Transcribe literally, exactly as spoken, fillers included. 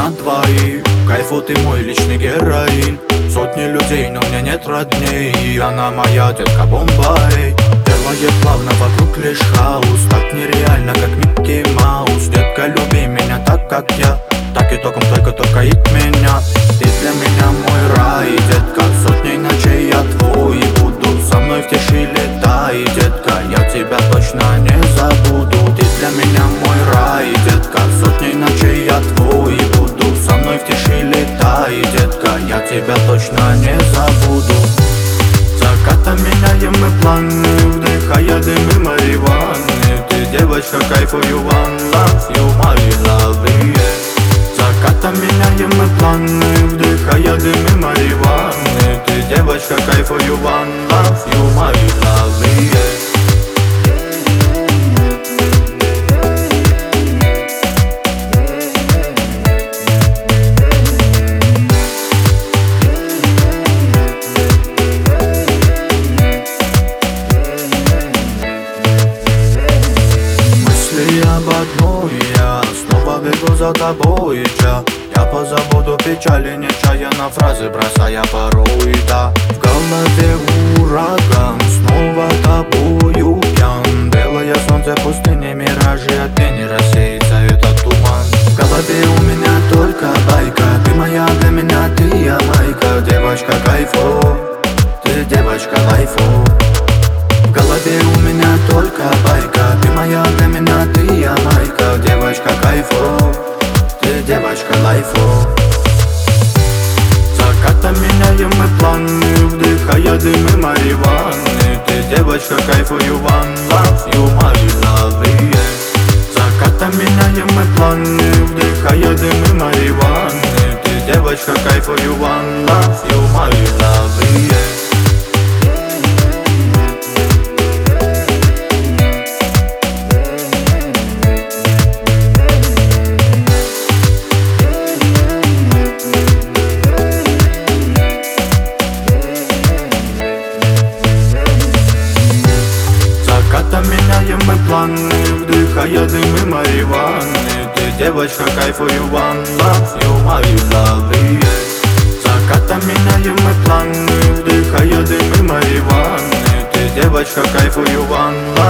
на двоих. Кайфу, ты мой личный героин. Сотни людей, но мне нет родней, и она моя детка Бомбай. Делает плавно вокруг лишь хаос, так нереально, как Микки Маус. Детка, люби меня так, как я, так и током только торкает меня. Ты для меня мой рай, детка, сотни ночей я твой. И буду со мной в тиши летай, детка, я тебя точно не забуду. Ты для меня мой рай, детка, сотни ночей я твой. И буду со мной в тиши летай, детка, я тебя точно не забуду. Закатом меняем мы планы, вдыхая дымы марихуаны. Ты девочка, кайфую, one love you, my love, yeah. Закатом меняем мы планы, вдыхая дымы марихуаны. Ты девочка, кайфую, one love you, my love, yeah. Об одной я снова бегу за тобой, ча. Я позабуду печали, нечаянно фразы бросая порой, да. В голове ураган, снова тобою пьян. Белое солнце пустыни, миражи, от тени рассеется этот туман. В голове у меня только байка, ты моя для меня, ты я майка. Девочка кайфу, ты девочка лайфу. В голове у меня только байка, ты моя для меня, ты я майка. Девочка кайфу, ты девочка лайфу. Закатом меняем мы планы, вдыхая дымы марихуаны. Ты девочка кайфую, one love you, my love, yeah. Закатом меняем мы планы, вдыхая дымы марихуаны. Ты девочка кайфую, one love you, my love, yeah. Меняем мы планы, вдыхая дымы марихуаны. Ты девочка, кайфую, one love you, my love, yeah. Закатом меняем мы планы, вдыхая дымы марихуаны. Ты девочка, кайфую, one love